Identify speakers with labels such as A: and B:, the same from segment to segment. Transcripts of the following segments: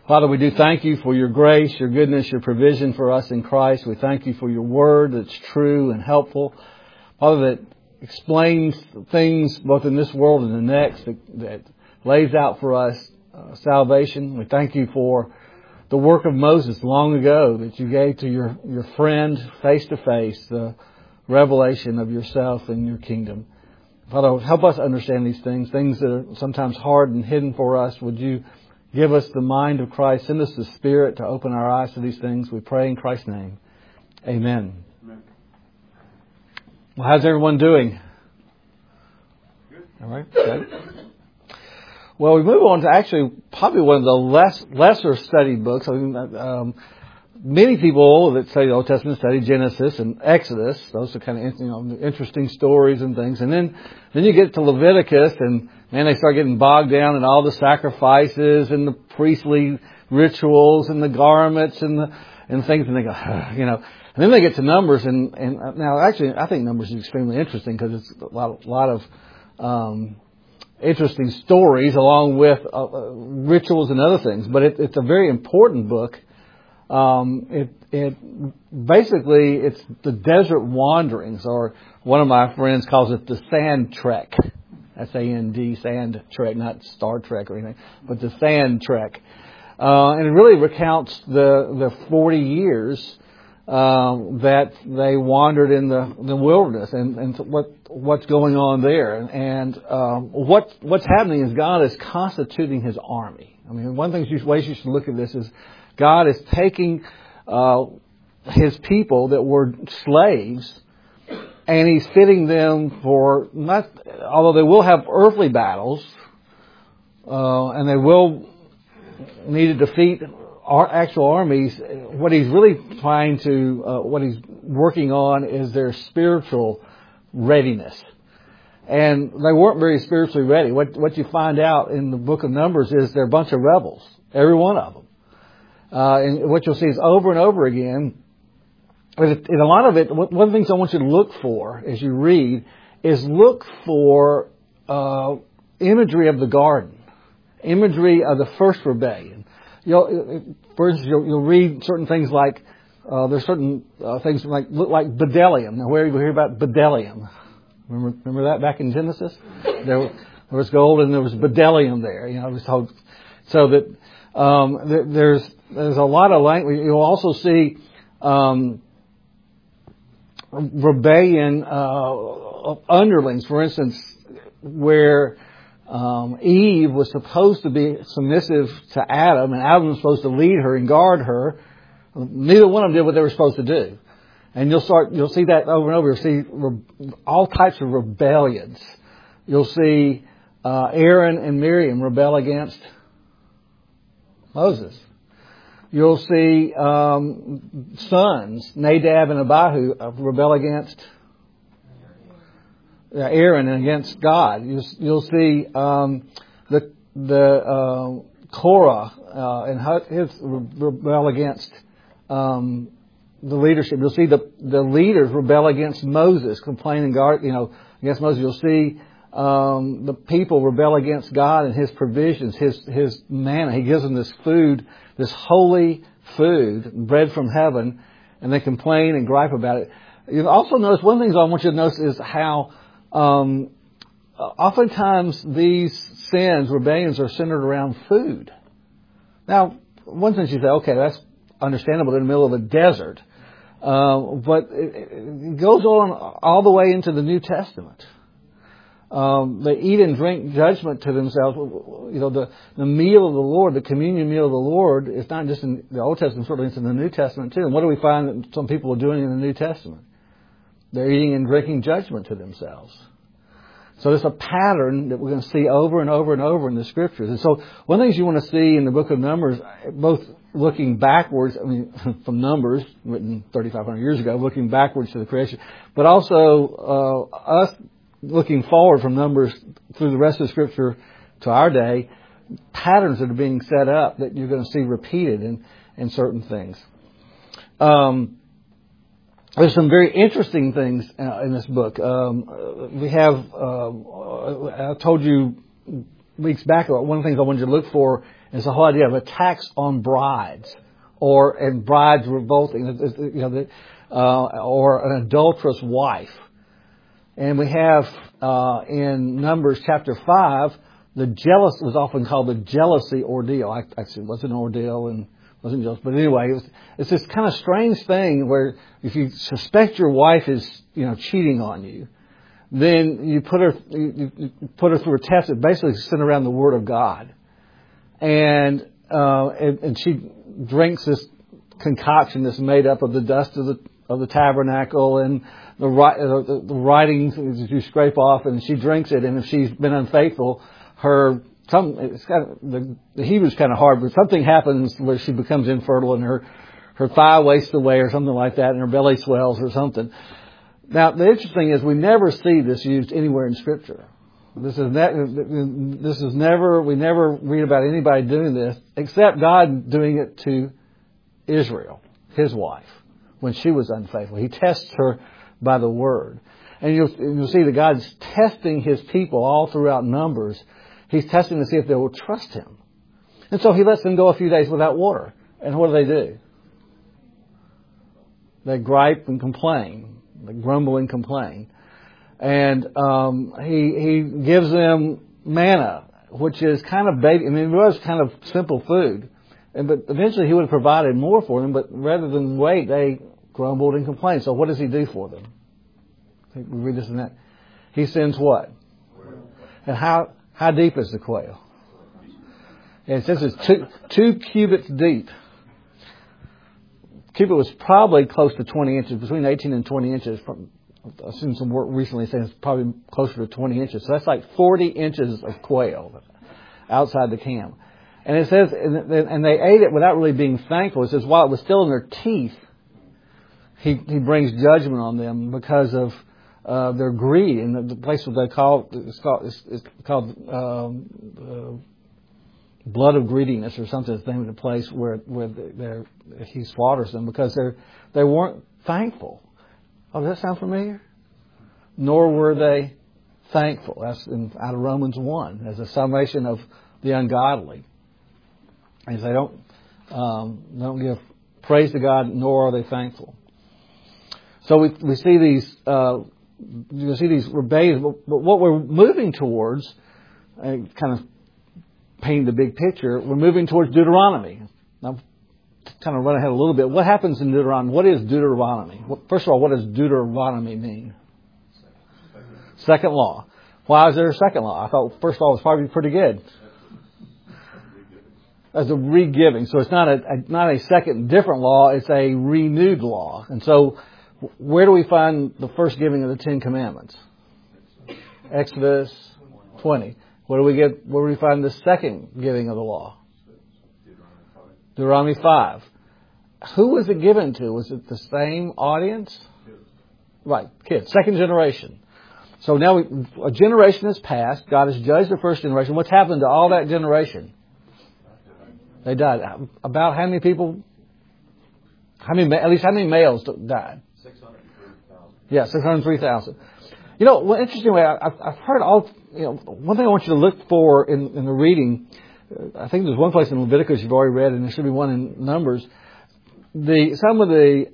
A: Father, we do thank you for your grace, your goodness, your provision for us in Christ. We thank you for your word that's true and helpful. Father, that explains things both in this world and the next, that lays out for us salvation. We thank you for the work of Moses long ago that you gave to your friend face to face, the revelation of yourself and your kingdom. Father, help us understand these things that are sometimes hard and hidden for us. Would you give us the mind of Christ, send us the Spirit to open our eyes to these things. We pray in Christ's name. Amen. Amen. Well, how's everyone doing? Good. All right. Good. Well, we move on to actually probably one of the lesser studied books. I mean, many people that study the Old Testament study Genesis and Exodus. Those are kind of interesting stories and things. And then you get to Leviticus, and man, they start getting bogged down in all the sacrifices and the priestly rituals and the garments and things. And they go, And then they get to Numbers, and now actually I think Numbers is extremely interesting because it's a lot of interesting stories along with rituals and other things. But it's a very important book. It basically it's the desert wanderings, or one of my friends calls it the sand trek. S-A-N-D, sand trek, not Star Trek or anything, but the sand trek. And it really recounts the 40 years that they wandered in the wilderness and what's going on there. And what's happening is God is constituting His army. I mean, one of the ways you should look at this is God is taking His people that were slaves, and He's fitting them for although they will have earthly battles, and they will need to defeat our actual armies. What He's really what He's working on is their spiritual readiness. And they weren't very spiritually ready. What you find out in the book of Numbers is they're a bunch of rebels, every one of them. And what you'll see is over and over again, and a lot of it, one of the things I want you to look for as you read is look for imagery of the garden, imagery of the first rebellion. For instance, you'll read certain things like, there's certain things look like Bdellium. Now, where you hear about Bdellium? Remember that back in Genesis? There was gold and there was Bdellium there. It was told, so that there's a lot of language. You'll also see rebellion underlings. For instance, where Eve was supposed to be submissive to Adam, and Adam was supposed to lead her and guard her. Neither one of them did what they were supposed to do. And you'll see that over and over. You'll see all types of rebellions. You'll see Aaron and Miriam rebel against Moses. You'll see sons, Nadab and Abihu, rebel against Aaron and against God. You'll see the Korah and his rebel against the leadership. You'll see the leaders rebel against Moses, complain against Moses. You'll see the people rebel against God and His provisions, His manna. He gives them this food, this holy food, bread from heaven, and they complain and gripe about it. You also notice, one of the things I want you to notice is how oftentimes these sins, rebellions, are centered around food. Now, one thing you say, okay, that's understandable in the middle of a desert. But it goes on all the way into the New Testament. They eat and drink judgment to themselves. The meal of the Lord, the communion meal of the Lord, is not just in the Old Testament, certainly it's in the New Testament too. And what do we find that some people are doing in the New Testament? They're eating and drinking judgment to themselves. So there's a pattern that we're going to see over and over and over in the Scriptures. And so one of the things you want to see in the book of Numbers, both looking backwards, from Numbers, written 3,500 years ago, looking backwards to the creation, but also us looking forward from Numbers through the rest of the Scripture to our day, patterns that are being set up that you're going to see repeated in certain things. There's some very interesting things in this book. We have, I told you weeks back about one of the things I wanted you to look for It's the whole idea of a tax on brides, and brides revolting, or an adulterous wife. And we have in Numbers chapter 5, was often called the jealousy ordeal. Actually, it wasn't an ordeal and wasn't jealous, but anyway, it's this kind of strange thing where if you suspect your wife is cheating on you, then you put her through a test that basically sent around the Word of God, and she drinks this concoction that's made up of the dust of the tabernacle and the writings that you scrape off, and she drinks it. And if she's been unfaithful, the Hebrew's kind of hard, but something happens where she becomes infertile and her thigh wastes away or something like that, and her belly swells or something. Now, the interesting is we never see this used anywhere in Scripture. We never read about anybody doing this, except God doing it to Israel, his wife, when she was unfaithful. He tests her by the Word. And you'll see that God's testing his people all throughout Numbers. He's testing to see if they will trust him. And so he lets them go a few days without water. And what do? They gripe and complain. They grumble and complain. And he gives them manna, which is kind of it was kind of simple food. But eventually he would have provided more for them, but rather than wait, they grumbled and complained. So what does he do for them? I think we read this and that. He sends what? And how deep is the quail? And it says it's 2 cubits deep. Cubit was probably close to 20 inches, between 18 and 20 inches. I've seen some work recently saying it's probably closer to 20 inches. So that's like 40 inches of quail outside the camp. And it says, and they ate it without really being thankful. It says while it was still in their teeth, he brings judgment on them because of their greed. And the place where it's called blood of greediness or something. It's the name of the place where he slaughters them because they weren't thankful. Oh, does that sound familiar? Nor were they thankful. That's out of Romans 1 as a summation of the ungodly. And they don't give praise to God, nor are they thankful. So we see these rebellions, but what we're moving towards, kind of painting the big picture, we're moving towards Deuteronomy. Now, kind of run ahead a little bit. What happens in Deuteronomy? What is Deuteronomy? First of all, what does Deuteronomy mean? Second law. Why is there a second law? I thought first law was probably pretty good. As a re-giving. So it's not a second different law, it's a renewed law. And so where do we find the first giving of the 10 Commandments? Exodus 20. Where do we find the second giving of the law? Deuteronomy 5. Who was it given to? Was it the same audience? Right, kids. Second generation. So now a generation has passed. God has judged the first generation. What's happened to all that generation? They died. About how many people? At least how many males died?
B: 603,000.
A: Yeah, 603,000. One interesting way I've heard one thing I want you to look for in the reading. I think there's one place in Leviticus you've already read, and there should be one in Numbers. Some of the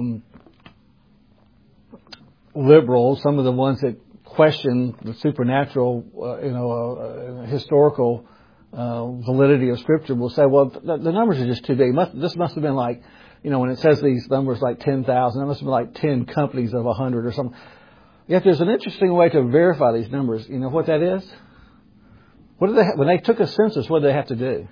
A: liberals, some of the ones that question the supernatural, historical validity of Scripture will say, well, the numbers are just too big. This must have been like, when it says these numbers like 10,000, it must have been like 10 companies of 100 or something. Yet there's an interesting way to verify these numbers. You know what that is? When they took a census, what did they have to do?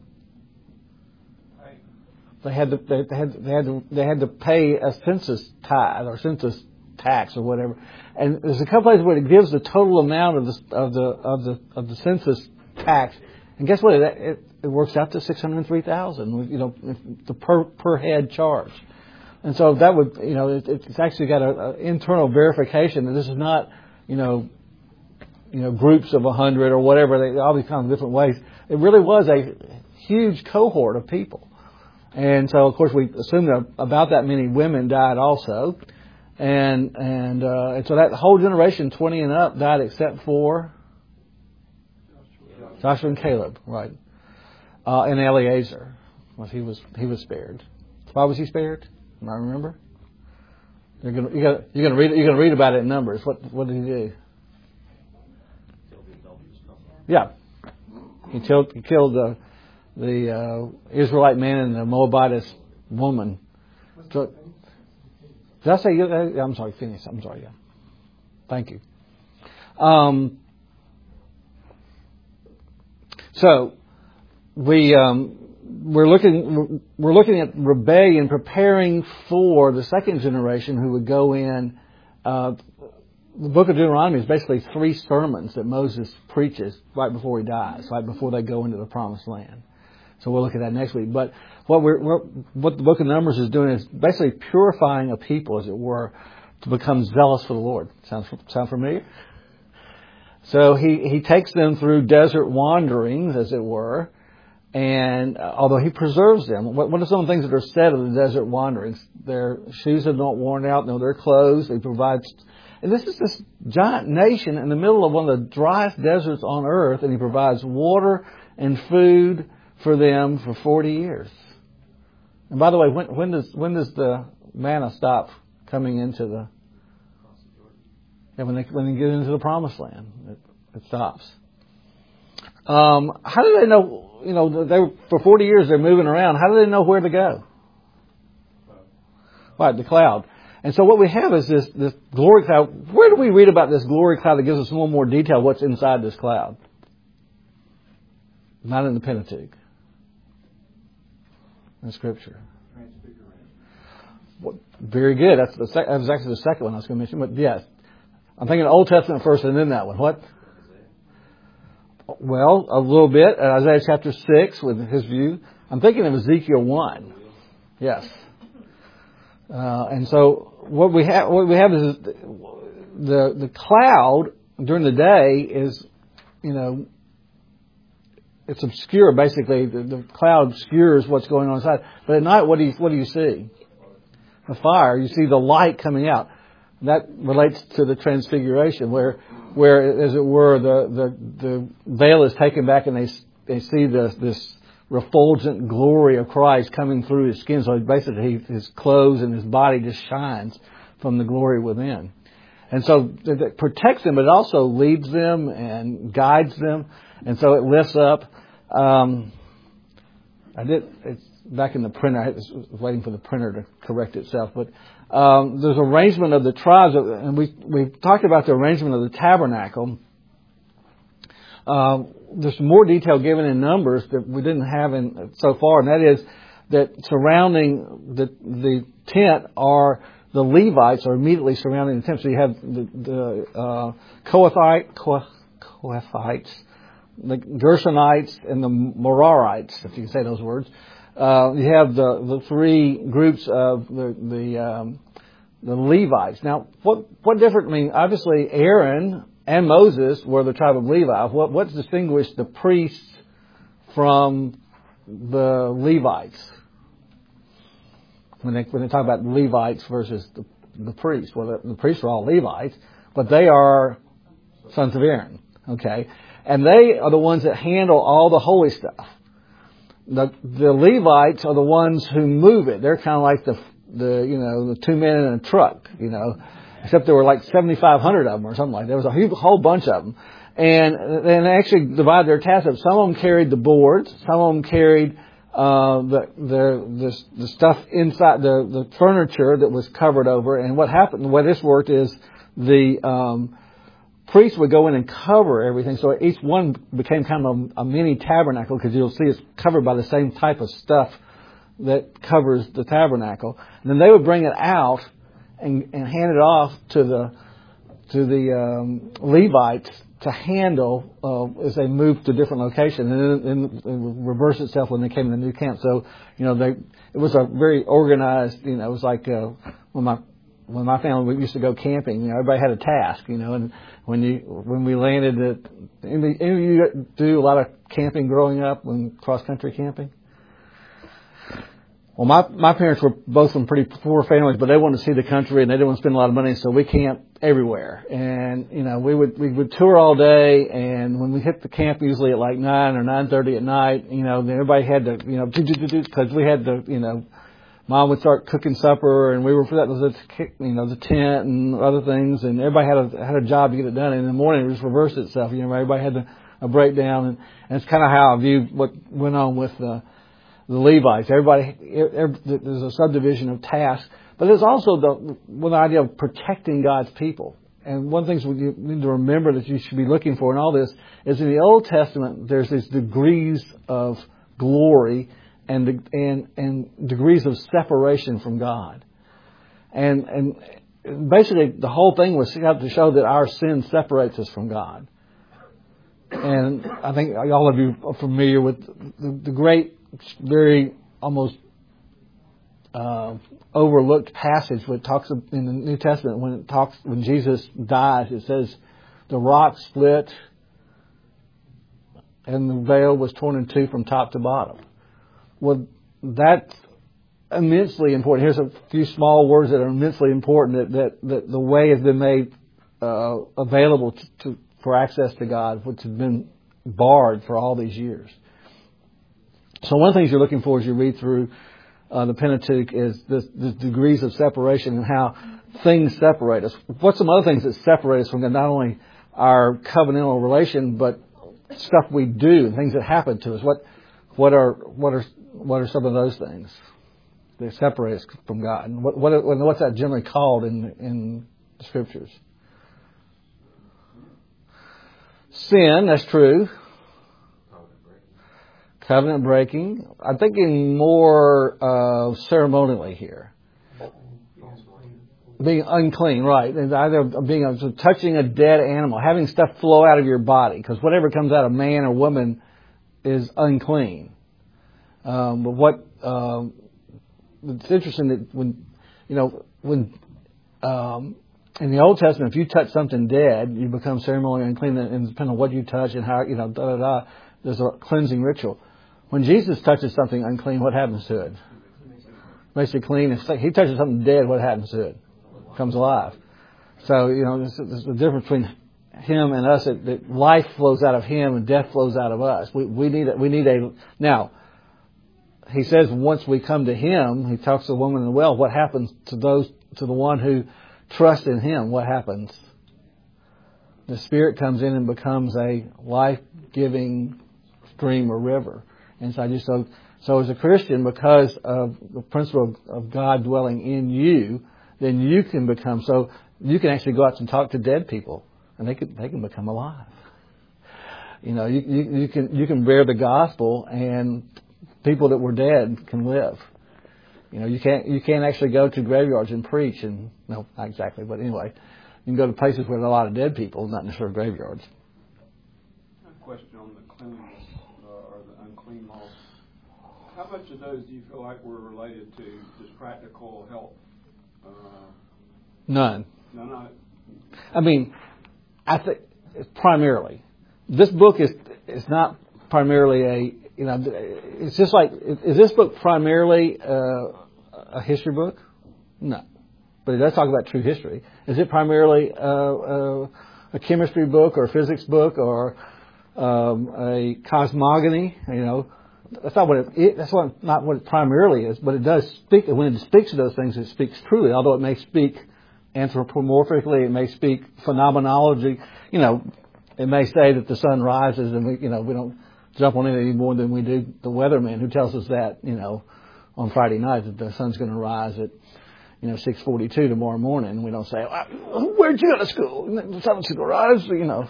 A: They had to pay a census tithe or census tax or whatever. And there's a couple places where it gives the total amount of the census tax. And guess what? It works out to 603,000. The per head charge. And so that would, it's actually got an internal verification that this is not, groups of 100 or whatever. All these kinds of different ways. It really was a huge cohort of people. And so, of course, we assume that about that many women died also. And so that whole generation, 20 and up, died except for Joshua and Caleb, right? And Eleazar, he was spared. Why was he spared? I remember. You're gonna read about it in Numbers. What did he do? Yeah, he killed the Israelite man and the Moabitess woman. So, did I say? I'm sorry, Phineas. I'm sorry. Yeah. Thank you. So we're looking at rebellion, preparing for the second generation who would go in. The book of Deuteronomy is basically 3 sermons that Moses preaches right before he dies, right before they go into the Promised Land. So we'll look at that next week. But what the book of Numbers is doing is basically purifying a people, as it were, to become zealous for the Lord. Sound familiar? So he takes them through desert wanderings, as it were, and although he preserves them, what are some of the things that are said of the desert wanderings? Their shoes have not worn out, no, their clothes. He provides, and this is this giant nation in the middle of one of the driest deserts on earth, and he provides water and food for them for 40 years. And by the way, when does the manna stop coming into the? Yeah, when they get into the Promised Land, it stops. How do they know? You know, for 40 years they're moving around. How do they know where to go? Right, the cloud. And so what we have is this glory cloud. Where do we read about this glory cloud that gives us a little more detail what's inside this cloud? Not in the Pentateuch. In Scripture. Very good. That was actually the second one I was going to mention. But yes, I'm thinking Old Testament first and then that one. What? Well, a little bit. Isaiah chapter 6 with his view. I'm thinking of Ezekiel 1. Yes. And so what we have is the cloud during the day is, you know, it's obscure basically. The cloud obscures what's going on inside. But at night, what do you see? The fire. You see the light coming out. That relates to the transfiguration, where as it were, the veil is taken back, and they see this refulgent glory of Christ coming through his skin. So basically, his clothes and his body just shines from the glory within, and so it protects them, but it also leads them and guides them, and so it lifts up. It's back in the printer. I was waiting for the printer to correct itself, but there's arrangement of the tribes, and we talked about the arrangement of the tabernacle. There's more detail given in Numbers that we didn't have in so far, and that is that surrounding the tent are the Levites are immediately surrounding the tent. So you have the Kohathites, the Gershonites, and the Merarites, if you can say those words. You have the 3 groups of the Levites. Now, what different? I mean, obviously Aaron and Moses were the tribe of Levi. What distinguished the priests from the Levites? When they talk about the Levites versus the priests, well, the priests are all Levites, but they are sons of Aaron. Okay, and they are the ones that handle all the holy stuff. The Levites are the ones who move it. They're kind of like the 2 men in a truck, except there were like 7,500 of them or something like that. There was a whole bunch of them. And they actually divided their tasks up. Some of them carried the boards. Some of them carried the stuff inside, the furniture that was covered over. And what happened, the way this worked is the priests would go in and cover everything. So each one became kind of a mini tabernacle, because you'll see it's covered by the same type of stuff that covers the tabernacle. And then they would bring it out and hand it off to the Levites to handle as they moved to different locations, and then it would reverse itself when they came to the new camp. So it was a very organized. It was like when my family used to go camping. Everybody had a task. And when we landed any of you do a lot of camping growing up, when cross country camping. Well, my parents were both from pretty poor families, but they wanted to see the country and they didn't want to spend a lot of money, so we camped everywhere. And, we would tour all day, and when we hit the camp usually at like 9 or 9:30 at night, then everybody had to, because we had to, Mom would start cooking supper, and we were for that was the tent and other things, and everybody had a job to get it done. And in the morning, it just reversed itself. Everybody had a breakdown, and it's kind of how I view what went on with the Levites. There's a subdivision of tasks, but there's also the idea of protecting God's people. And one of the things you need to remember that you should be looking for in all this is in the Old Testament, there's these degrees of glory and degrees of separation from God. And basically the whole thing was to show that our sin separates us from God. And I think all of you are familiar with the great, very almost overlooked passage where it talks in the New Testament when Jesus dies. It says the rock split and the veil was torn in two from top to bottom. Well, that's immensely important. Here's a few small words that are immensely important. That the way has been made available for access to God, which has been barred for all these years. So one of the things you're looking for as you read through the Pentateuch is the degrees of separation and how things separate us. What's some other things that separate us from God? Not only our covenantal relation, but stuff we do and things that happen to us. What are some of those things that separate us from God? And what's that generally called in the Scriptures? Sin, that's true. Covenant breaking. I'm thinking more ceremonially here. Being unclean, right. It's either touching a dead animal, having stuff flow out of your body, because whatever comes out of man or woman is unclean. But it's interesting that when in the Old Testament, if you touch something dead, you become ceremonially unclean, and depending on what you touch and how, there's a cleansing ritual. When Jesus touches something unclean, what happens to it? Makes it clean. If he touches something dead, what happens to it? Comes alive. So, there's a difference between him and us. That life flows out of him and death flows out of us. We need a. Now, he says once we come to him, he talks to the woman in the well. What happens to the one who trusts in him? What happens? The Spirit comes in and becomes a life-giving stream or river inside you. So as a Christian, because of the principle of God dwelling in you, then you can become, so you can actually go out and talk to dead people, and they can become alive. You can bear the gospel, and people that were dead can live. You can't actually go to graveyards and preach, and no, not exactly, but anyway, you can go to places where there are a lot of dead people, not necessarily graveyards.
B: A question on the cleanliness or the unclean laws. How much of those do you feel like were related to just practical health?
A: None.
B: None.
A: I think primarily. This book is not primarily it's just like, is this book primarily a history book? No. But it does talk about true history. Is it primarily a chemistry book or a physics book or a cosmogony? That's not not what it primarily is, but it does speak. When it speaks to those things, it speaks truly. Although it may speak anthropomorphically, it may speak phenomenology. It may say that the sun rises, and we don't jump on it any more than we do the weatherman who tells us that on Friday night that the sun's going to rise at 6:42 tomorrow morning. And we don't say, "Where'd you go to school? The sun's going to rise,"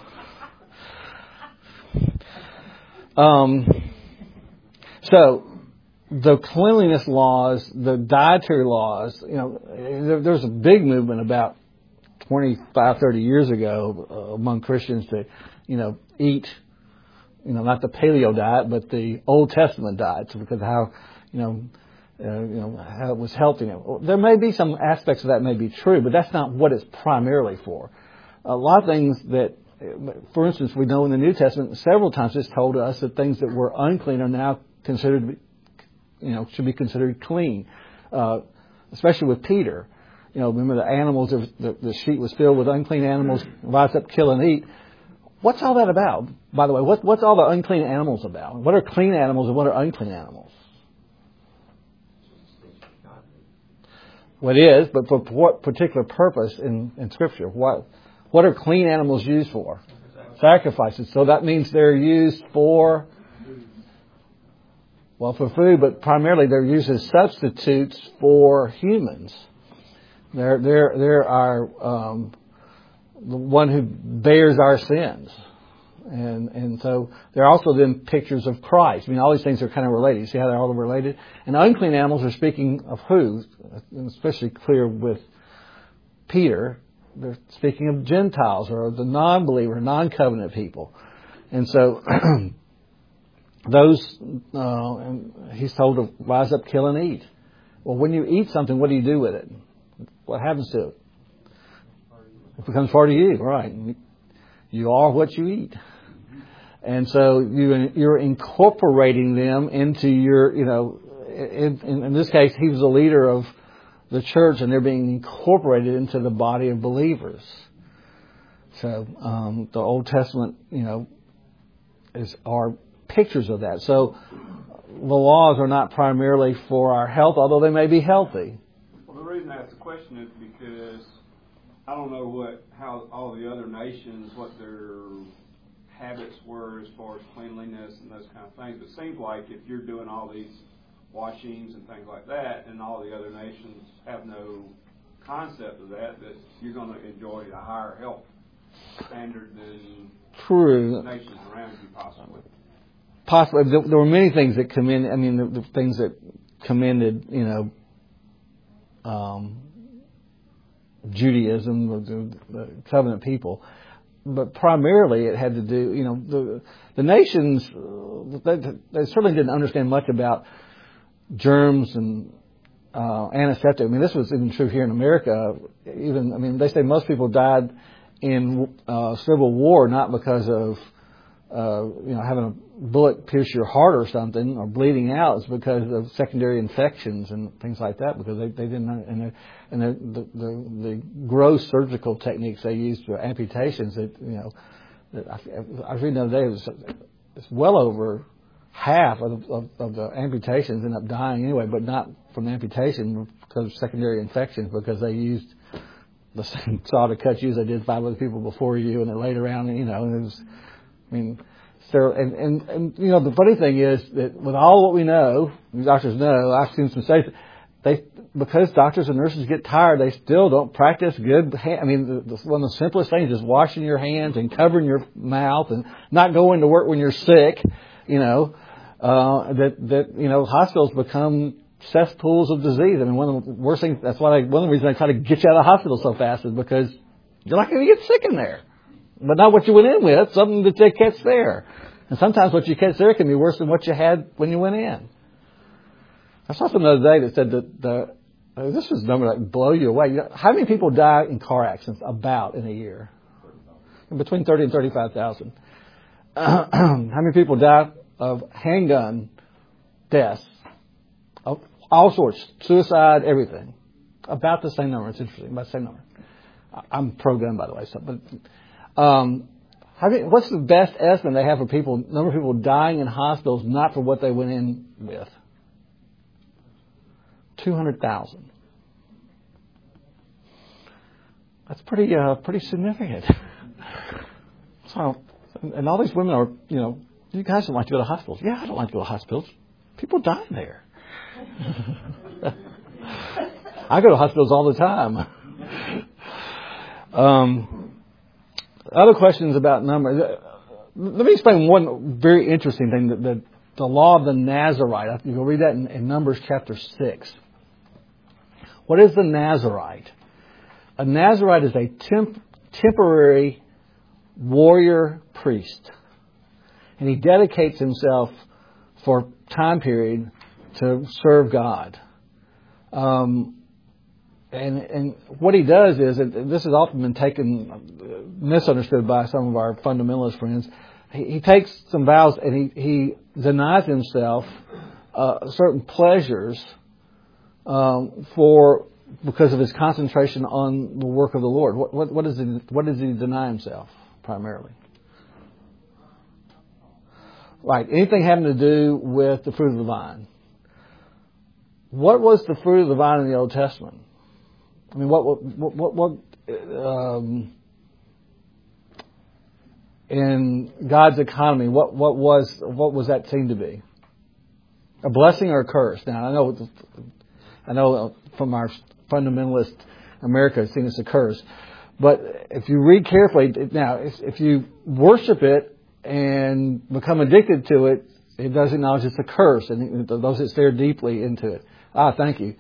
A: So the cleanliness laws, the dietary laws, there's a big movement about 25, 30 years ago among Christians to, eat, not the paleo diet, but the Old Testament diet, because how, how it was healthy. There may be some aspects of that may be true, but that's not what it's primarily for. A lot of things that, for instance, we know in the New Testament several times it's told us that things that were unclean are now considered to be should be considered clean, especially with Peter. Remember the animals, the sheet was filled with unclean animals, rise up, kill, and eat. What's all that about? By the way, what's all the unclean animals about? What are clean animals and what are unclean animals? What is, but for what particular purpose in Scripture? What are clean animals used for? Sacrifices. So that means they're used for food, but primarily they're used as substitutes for humans. They're our the one who bears our sins. And so they're also then pictures of Christ. All these things are kind of related. You see how they're all related? And unclean animals are speaking of who? And especially clear with Peter. They're speaking of Gentiles or the non-believer, non-covenant people. And so those, he's told to rise up, kill, and eat. Well, when you eat something, what do you do with it? What happens to it? It becomes part of you, right? You are what you eat. And so you're incorporating them into your, in this case, he was a leader of the church and they're being incorporated into the body of believers. So, the Old Testament, are pictures of that. So, the laws are not primarily for our health, although they may be healthy.
B: Well, the reason I ask the question is because I don't know how all the other nations, what their habits were as far as cleanliness and those kind of things. It seems like if you're doing all these washings and things like that, and all the other nations have no concept of that you're going to enjoy a higher health standard than
A: True.
B: nations around you, possibly.
A: Possibly. There were many things that commended, the things that commended, Judaism, the covenant people. But primarily it had to do, the nations, they certainly didn't understand much about germs and antiseptic. this was even true here in America. They say most people died in Civil War not because of having a bullet pierce your heart or something or bleeding out. It's because of secondary infections and things like that, because they didn't, and the gross surgical techniques they used for amputations that I was reading the other day, it's well over half of the amputations end up dying anyway, but not from the amputation because of secondary infections, because they used the same sawed cut you as they did 5 other people before you, and they laid around, and it was, so, and the funny thing is that with all what we know, doctors know, I've seen some studies, because doctors and nurses get tired, they still don't practice good one of the simplest things is washing your hands and covering your mouth and not going to work when you're sick, hospitals become cesspools of disease. One of the worst things, one of the reasons I try to get you out of the hospital so fast is because you're not going to get sick in there. But not what you went in with, something that they catch there. And sometimes what you catch there can be worse than what you had when you went in. I saw something the other day that said that this was a number that would blow you away. How many people die in car accidents about in a year? Between 30 and 35,000. How many people die of handgun deaths? Of all sorts. Suicide, everything. About the same number. It's interesting. About the same number. I'm pro-gun, by the way. What's the best estimate they have for number of people dying in hospitals not for what they went in with? 200,000. That's pretty significant. So, and all these women are, you guys don't like to go to hospitals. Yeah, I don't like to go to hospitals. People die there. I go to hospitals all the time. Other questions about numbers. Let me explain one very interesting thing, that the law of the Nazarite. You can read that in Numbers chapter 6. What is the Nazarite? A Nazarite is a temporary warrior priest. And he dedicates himself for time period to serve God. And what he does is, and this has often been misunderstood by some of our fundamentalist friends, he takes some vows and he denies himself certain pleasures because of his concentration on the work of the Lord. What does he deny himself primarily? Right, anything having to do with the fruit of the vine. What was the fruit of the vine in the Old Testament? I mean, what in God's economy, what was that seen to be? A blessing or a curse? Now, I know from our fundamentalist America, it's seen as a curse. But if you read carefully, now, if you worship it and become addicted to it, it does acknowledge it's a curse, and those that stare deeply into it. Thank you.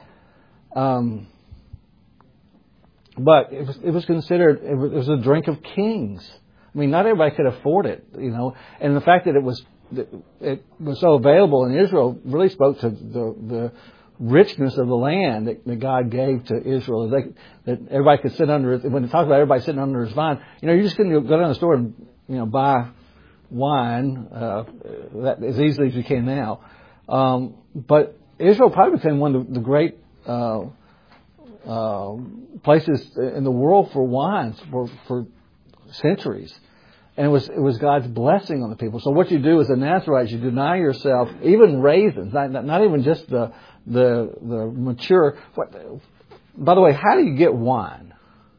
A: But it was considered, it was a drink of kings. I mean, not everybody could afford it, and the fact that it was so available in Israel really spoke to the richness of the land that God gave to Israel. That everybody could sit under it. When they talk about everybody sitting under his vine, you're just going to go down the store and buy wine that as easily as you can now. But Israel probably became one of the great places in the world for wines for centuries. And it was God's blessing on the people. So what you do as a Nazarite is you deny yourself, even raisins, not even just the mature. By the way, how do you get wine?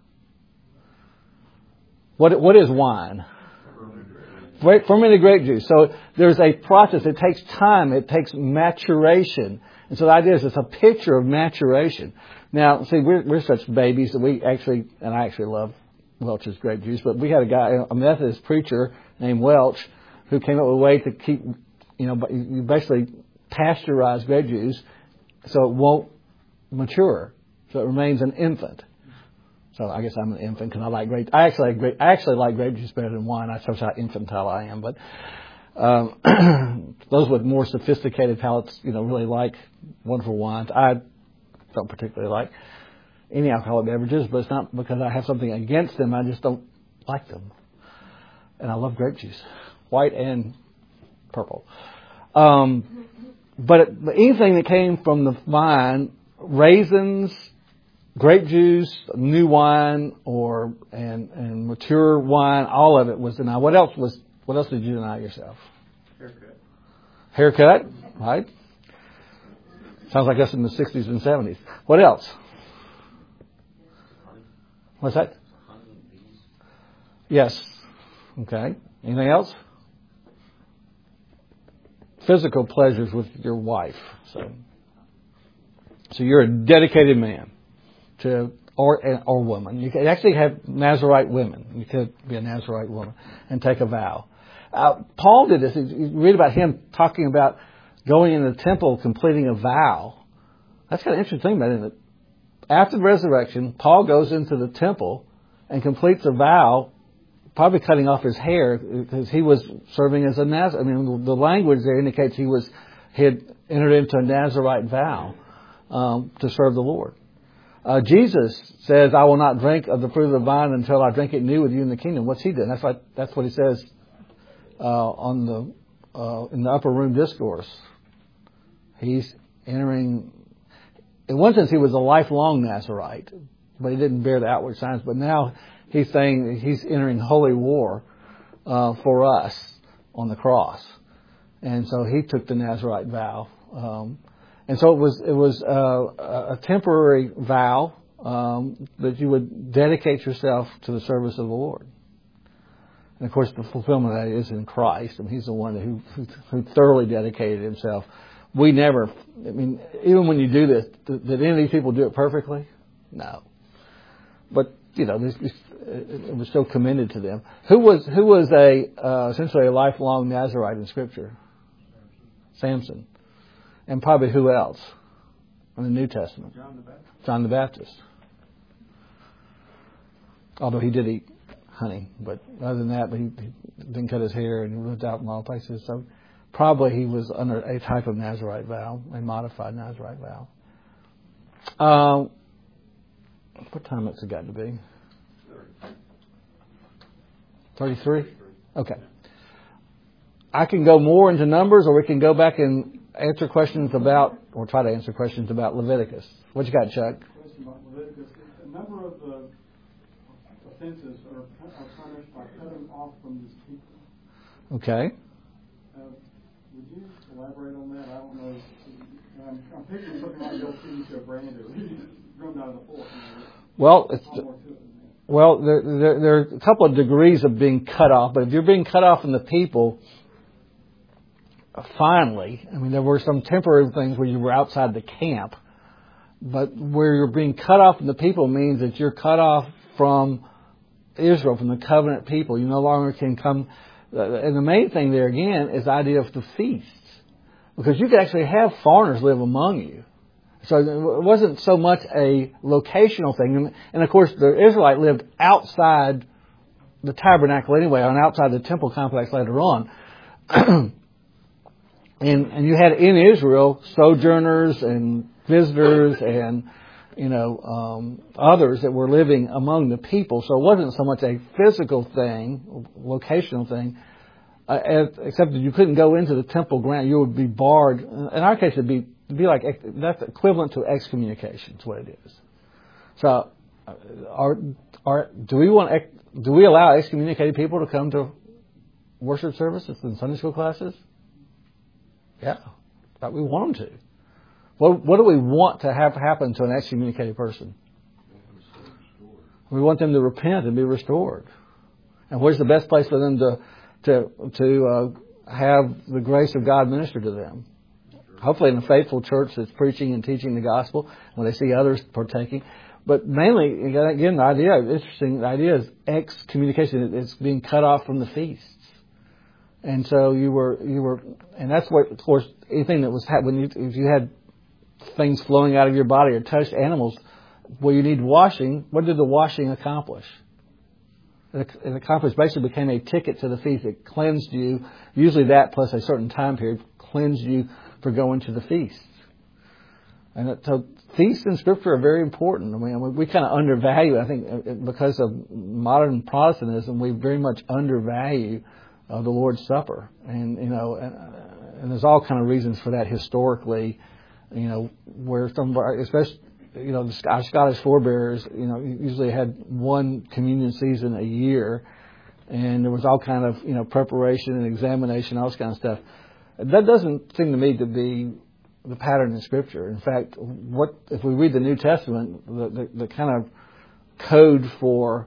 A: What is wine? Fermented grape juice. So there's a process. It takes time. It takes maturation. And so the idea is it's a picture of maturation. Now, see, we're such babies that I actually love Welch's grape juice, but we had a Methodist preacher named Welch who came up with a way to keep, you basically pasteurize grape juice so it won't mature, so it remains an infant. So I guess I'm an infant because I like grape. I actually like grape juice better than wine. That's how infantile I am. But those with more sophisticated palates, really like wonderful wines. I don't particularly like any alcoholic beverages, but it's not because I have something against them. I just don't like them. And I love grape juice, white and purple. But anything that came from the vine, raisins, grape juice, new wine, and mature wine, all of it was denied. What else did you deny yourself? Haircut, right? Sounds like us in the 60s and 70s. What else? What's that? Yes. Okay. Anything else? Physical pleasures with your wife. So you're a dedicated man or woman. You could actually have Nazarite women. You could be a Nazarite woman and take a vow. Paul did this. You read about him talking about going in the temple, completing a vow. That's kind of interesting thing about it, isn't it? After the resurrection, Paul goes into the temple and completes a vow, probably cutting off his hair because he was serving as a Nazarite. I mean, the language there indicates he had entered into a Nazarite vow to serve the Lord. Jesus says, "I will not drink of the fruit of the vine until I drink it new with you in the kingdom." What's he doing? That's what he says in the upper room discourse. He's entering. In one sense, he was a lifelong Nazarite, but he didn't bear the outward signs. But now he's saying he's entering holy war for us on the cross, and so he took the Nazarite vow. And so it was a temporary vow that you would dedicate yourself to the service of the Lord. And of course, the fulfillment of that is in Christ. I mean, He's the one who thoroughly dedicated Himself. We never. I mean, even when you do this, did any of these people do it perfectly? No. But it was still commended to them. Who was essentially a lifelong Nazarite in Scripture? Samson. And probably who else in the New Testament? John the Baptist. Although he did eat honey, but other than that, he didn't cut his hair and lived out in all places. So probably he was under a type of Nazarite vow, a modified Nazarite vow. What time has it got to be? 33? Okay. I can go more into Numbers, or we can go back and answer questions about, or try to answer questions about Leviticus. What you got, Chuck?
C: Question about Leviticus. A number of the offenses are punished by cutting off from these people.
A: Okay.
C: Would you elaborate on that? I don't know. I'm picturing something like the old TV show Brandon. Drummed out of the fork.
A: Well, there are a couple of degrees of being cut off, but if you're being cut off from the people, finally, I mean, there were some temporary things where you were outside the camp, but where you're being cut off from the people means that you're cut off from Israel, from the covenant people. You no longer can come. And the main thing there, again, is the idea of the feasts. Because you could actually have foreigners live among you. So it wasn't so much a locational thing. And of course, the Israelite lived outside the tabernacle anyway, and outside the temple complex later on. And you had in Israel sojourners and visitors and, others that were living among the people. So it wasn't so much a physical thing, locational thing, except that you couldn't go into the temple ground. You would be barred. In our case, it'd be like, that's equivalent to excommunication. That's what it is. So, do we allow excommunicated people to come to worship services and Sunday school classes? Yeah, but we want them to. What do we want to have happen to an excommunicated person? We want them to repent and be restored. And where's the best place for them to have the grace of God minister to them? Hopefully in a faithful church that's preaching and teaching the gospel when they see others partaking. But mainly, again, the idea is excommunication. It's being cut off from the feasts. And so you were, and that's what, of course, anything that was if you had things flowing out of your body or touched animals, well, you need washing. What did the washing accomplish? It accomplished, basically became a ticket to the feast. It cleansed you, usually that plus a certain time period, cleansed you for going to the feasts. And so feasts in Scripture are very important. I mean, we kind of undervalue, I think, because of modern Protestantism, we very much undervalue the Lord's Supper. And, and there's all kind of reasons for that historically, where some of our, especially, our Scottish forebears, usually had one communion season a year, and there was all kind of, preparation and examination, all this kind of stuff. That doesn't seem to me to be the pattern in Scripture. In fact, if we read the New Testament, the kind of code for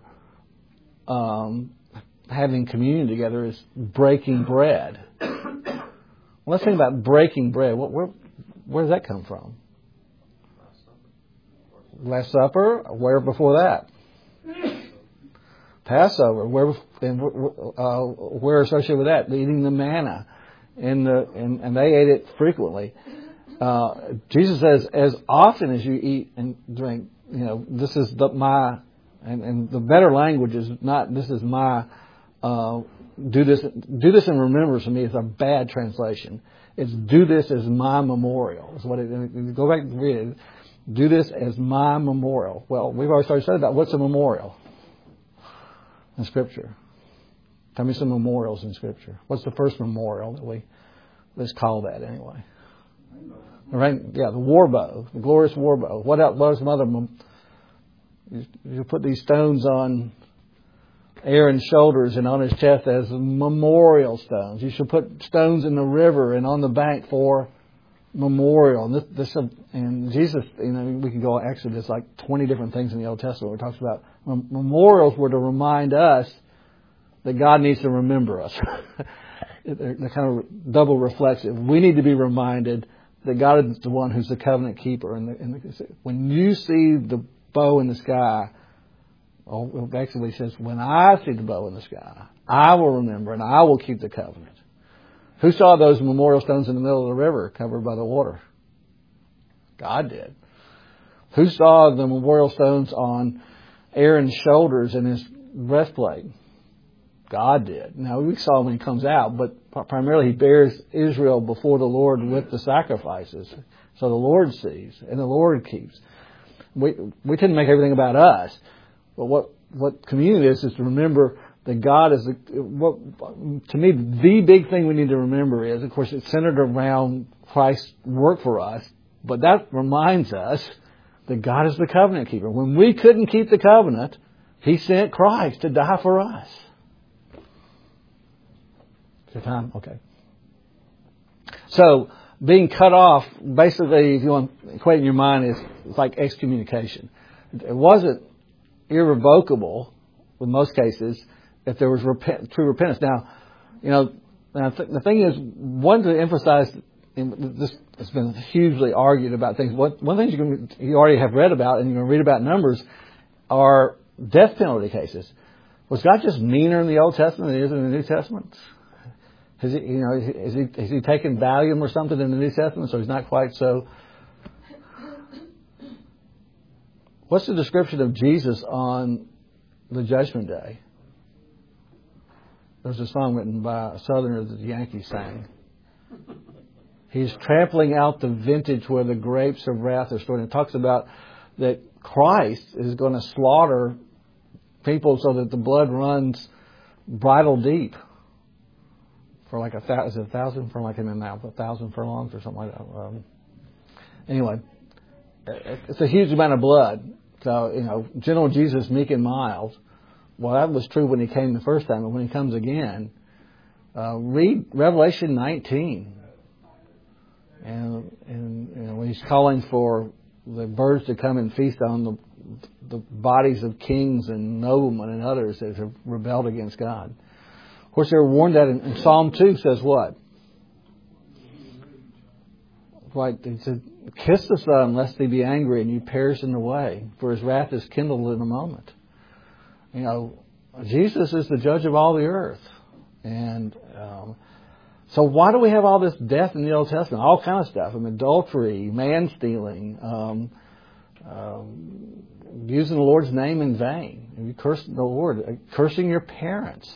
A: having communion together is breaking bread. Well, let's think about breaking bread. Where does that come from? Last Supper. Where before that? Passover. Where associated with that? Eating the manna, and they ate it frequently. Jesus says, as often as you eat and drink, this is my, and the better language is not, this is my, do this in remembrance of me. It's a bad translation. It's do this as my memorial. Is what it, go back and read it. Do this as my memorial. Well, we've already started studying about what's a memorial in Scripture. Tell me some memorials in Scripture. What's the first memorial let's call that anyway? Right? Yeah, the war bow, the glorious war bow. What else? What are some other? You put these stones on Aaron's shoulders and on his chest as memorial stones. You should put stones in the river and on the bank for memorial. And Jesus, we can go Exodus, like 20 different things in the Old Testament where it talks about memorials were to remind us that God needs to remember us. They're kind of double reflexive. We need to be reminded that God is the one who's the covenant keeper. And when you see the bow in the sky, actually he says, when I see the bow in the sky, I will remember and I will keep the covenant. Who saw those memorial stones in the middle of the river covered by the water? God did. Who saw the memorial stones on Aaron's shoulders and his breastplate? God did. Now, we saw when he comes out, but primarily he bears Israel before the Lord with the sacrifices. So the Lord sees and the Lord keeps. We tend to make everything about us. But what communion is to remember that God is, to me, the big thing we need to remember is, of course, it's centered around Christ's work for us, but that reminds us that God is the covenant keeper. When we couldn't keep the covenant, He sent Christ to die for us. Is there time? Okay. So, being cut off, basically, if you want to equate in your mind, is it's like excommunication. It wasn't irrevocable in most cases if there was true repentance. Now, the thing is, one to emphasize, this has been hugely argued about things. One thing you already have read about, and you're going to read about in Numbers, are death penalty cases. Was God just meaner in the Old Testament than He is in the New Testament? Has he taken Valium or something in the New Testament, so He's not quite so? What's the description of Jesus on the Judgment Day? There's a song written by a Southerner that the Yankees sang. He's trampling out the vintage where the grapes of wrath are stored. It talks about that Christ is going to slaughter people so that the blood runs bridle deep for like 1,000 for like 1,000 furlongs or something like that. Anyway, it's a huge amount of blood. So, gentle Jesus, meek and mild. Well, that was true when He came the first time, but when He comes again, read Revelation 19. And when He's calling for the birds to come and feast on the bodies of kings and noblemen and others that have rebelled against God. Of course, they were warned that in Psalm 2 says what? Right, it said, kiss the Son, lest He be angry and you perish in the way, for His wrath is kindled in a moment. Jesus is the judge of all the earth. And so why do we have all this death in the Old Testament? All kind of stuff. Adultery, man-stealing, using the Lord's name in vain. You curse the Lord, cursing your parents.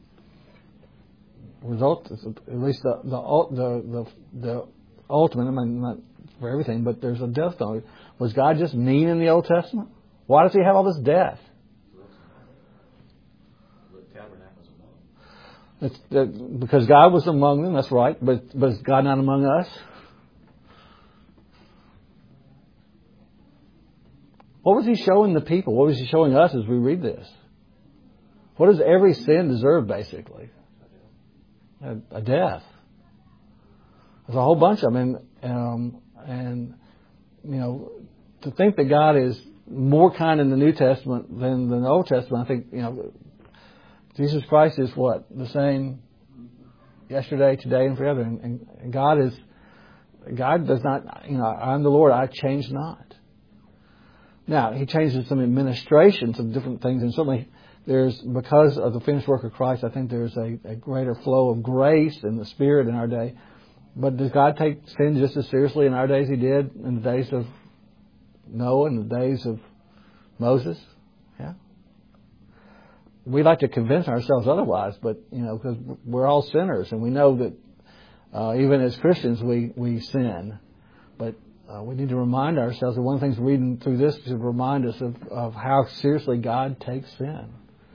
A: Result, at least the ultimate, not for everything, but there's a death penalty. Was God just mean in the Old Testament? Why does He have all this death? Because God was among them, that's right, but is God not among us? What was He showing the people? What was He showing us as we read this? What does every sin deserve, basically? A death. There's a whole bunch of them. To think that God is more kind in the New Testament than the Old Testament, I think, Jesus Christ is what? The same yesterday, today, and forever. And God does not, I'm the Lord, I change not. Now, He changes some administrations of different things, and certainly because of the finished work of Christ, I think there's a greater flow of grace in the Spirit in our day. But does God take sin just as seriously in our days He did in the days of Noah and the days of Moses? Yeah. We like to convince ourselves otherwise, but, because we're all sinners, and we know that even as Christians we sin. But we need to remind ourselves that one of the things reading through this is to remind us of how seriously God takes sin.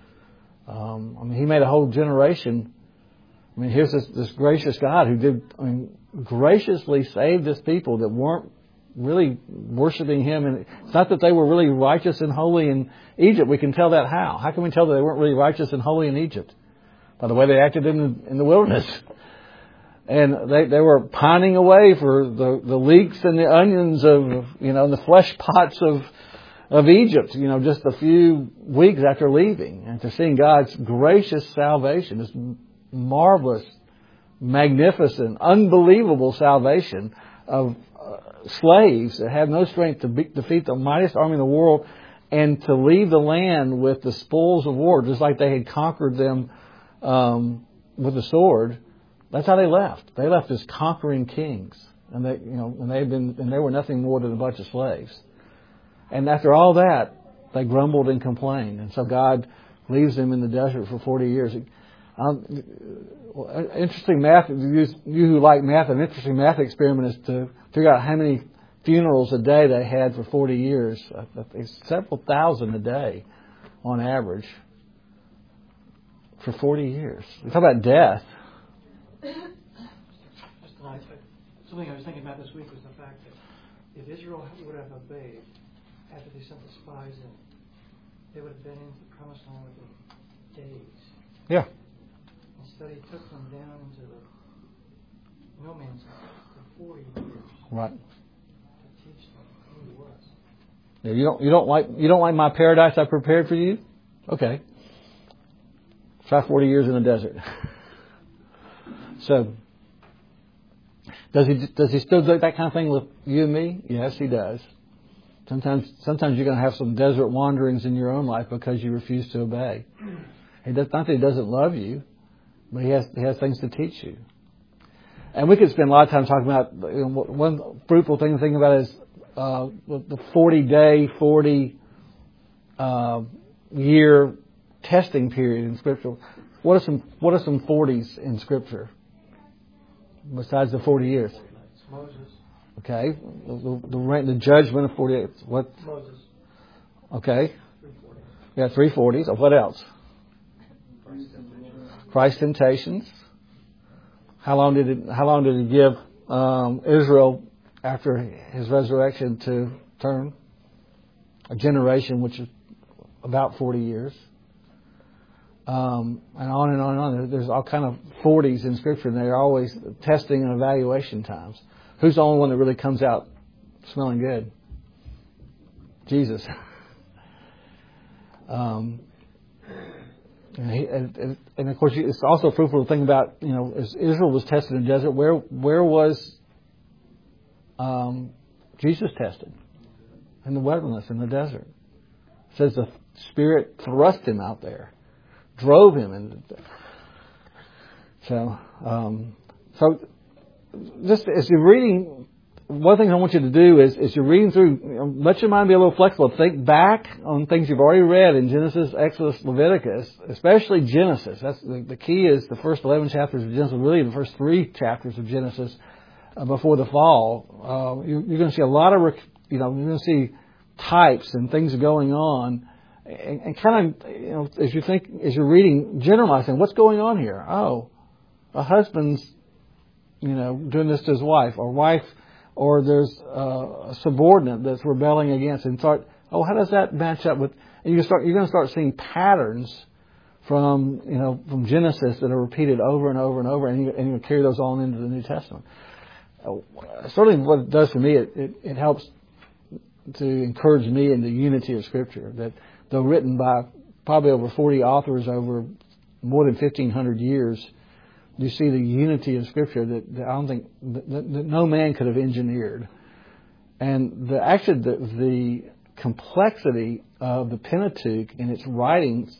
A: He made a whole generation. Here's this gracious God who did, graciously saved His people that weren't really worshiping Him. And it's not that they were really righteous and holy in Egypt. We can tell that how. How can we tell that they weren't really righteous and holy in Egypt? By the way they acted in the wilderness. And they were pining away for the leeks and the onions of, and the flesh pots of Egypt, just a few weeks after leaving. And to seeing God's gracious salvation, this marvelous, magnificent, unbelievable salvation of slaves that have no strength to defeat the mightiest army in the world, and to leave the land with the spoils of war, just like they had conquered them with the sword. That's how they left. They left as conquering kings, and they were nothing more than a bunch of slaves. And after all that, they grumbled and complained, and so God leaves them in the desert for 40 years. Interesting math. You who like math, an interesting math experiment is to figure out how many funerals a day they had for 40 years. Several thousand a day on average. for 40 years. We talk about death.
D: Something I was thinking about this week was the fact that if Israel would have obeyed after they sent the spies in, they would have been into the promised land within days.
A: Yeah.
D: Instead, he took them down into the no man's land for 40 years.
A: Right.
D: To teach them who he was.
A: Yeah, you don't like my paradise I prepared for you? Okay. Try 40 years in the desert. So, does he still do that kind of thing with you and me? Yes, he does. Sometimes you're going to have some desert wanderings in your own life because you refuse to obey. Not that he doesn't love you, but he has things to teach you. And we could spend a lot of time talking about, one fruitful thing to think about is the 40-day, 40-year testing period in Scripture. What are some 40s in Scripture besides the 40 years?
D: Moses.
A: Okay, the judgment of 48. What?
D: Moses.
A: Okay. 340. Yeah, 340s. What else? Christ's temptations. How long did he give Israel after his resurrection to turn? A generation, which is about 40 years. And on and on and on. There's all kind of 40s in Scripture, and they're always testing and evaluation times. Who's the only one that really comes out smelling good? Jesus. And of course, it's also fruitful to think about, as Israel was tested in the desert, where was Jesus tested? In the wilderness, in the desert. It says the Spirit thrust him out there, drove him into. So just as you're reading, one thing I want you to do is you're reading through, let your mind be a little flexible. Think back on things you've already read in Genesis, Exodus, Leviticus, especially Genesis. That's the key is the first 11 chapters of Genesis, really the first 3 chapters of Genesis before the fall. You're going to see a lot of, you're going to see types and things going on. And kind of, as you're reading, generalizing, what's going on here? Oh, a husband's, doing this to his wife, or there's a subordinate that's rebelling against, and how does that match up with? And you're going to start seeing patterns from Genesis that are repeated over and over and over, and you carry those all into the New Testament. Certainly, what it does for me, it helps to encourage me in the unity of Scripture. That though written by probably over 40 authors over more than 1,500 years, you see the unity of Scripture that I don't think that no man could have engineered, and the complexity of the Pentateuch in its writings,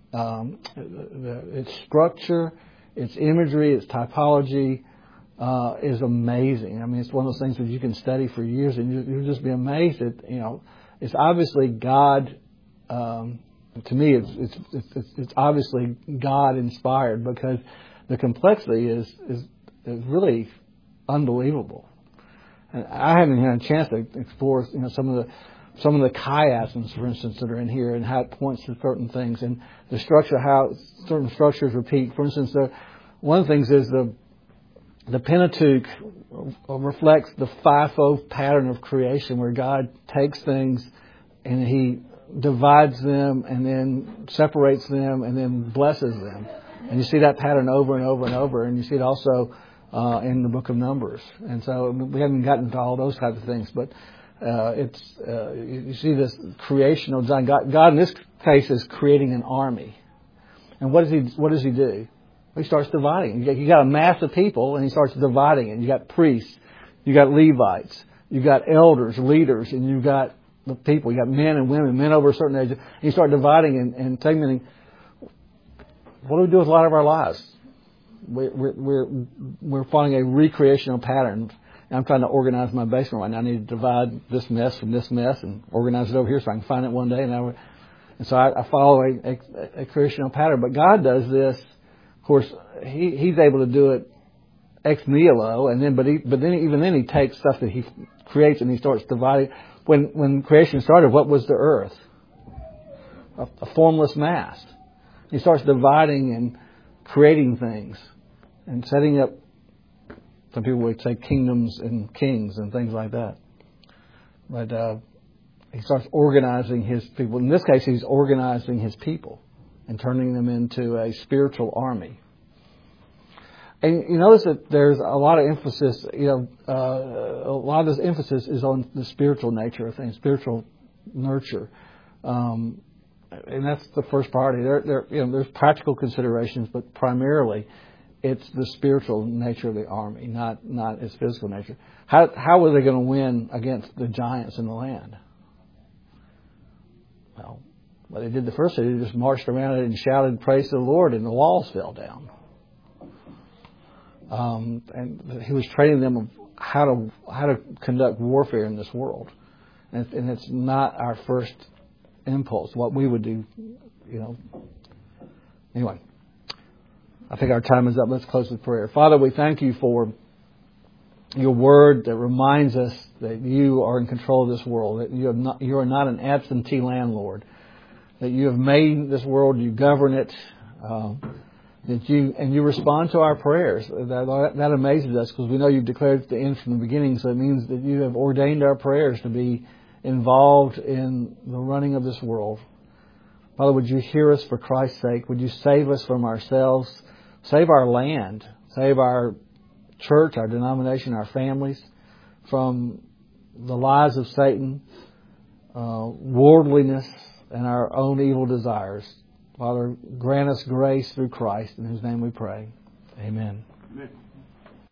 A: its structure, its imagery, its typology is amazing. I mean, it's one of those things that you can study for years, and you'll just be amazed at. It's obviously God. To me, it's obviously God inspired because the complexity is really unbelievable. And I haven't had a chance to explore some of the chiasms, for instance, that are in here and how it points to certain things and the structure, how certain structures repeat. For instance, one of the things is the Pentateuch reflects the fivefold pattern of creation, where God takes things and He divides them and then separates them and then blesses them. And you see that pattern over and over and over, and you see it also in the book of Numbers. And so we haven't gotten to all those types of things, but you see this creational design. God in this case is creating an army. And what does He do? He starts dividing. You got a mass of people, and He starts dividing it. You got priests, you got Levites, you got elders, leaders, and you got the people. You got men and women, men over a certain age. And you start dividing and segmenting. What do we do with a lot of our lives? We're following a recreational pattern. I'm trying to organize my basement right now. I need to divide this mess from this mess and organize it over here so I can find it one day. And so I follow a creational pattern. But God does this. Of course, He's able to do it ex nihilo, and then even then He takes stuff that He creates and He starts dividing. When creation started, what was the earth? A formless mass. He starts dividing and creating things and setting up, some people would say, kingdoms and kings and things like that. But he starts organizing his people. In this case, he's organizing his people and turning them into a spiritual army. And you notice that there's a lot of emphasis, a lot of this emphasis is on the spiritual nature of things, spiritual nurture. And that's the first priority. There's practical considerations, but primarily it's the spiritual nature of the army, not its physical nature. How were they going to win against the giants in the land? Well, what they did the first day, they just marched around it and shouted praise to the Lord, and the walls fell down. And he was training them of how to conduct warfare in this world, and it's not our first impulse. What we would do, Anyway, I think our time is up. Let's close with prayer. Father, we thank you for your word that reminds us that you are in control of this world, that you are not an absentee landlord, that you have made this world, you govern it, that you respond to our prayers. That amazes us, because we know you've declared at the end from the beginning, so it means that you have ordained our prayers to be involved in the running of this world. Father, would you hear us for Christ's sake? Would you save us from ourselves? Save our land. Save our church, our denomination, our families from the lies of Satan, worldliness, and our own evil desires. Father, grant us grace through Christ, in whose name we pray. Amen.
B: Amen.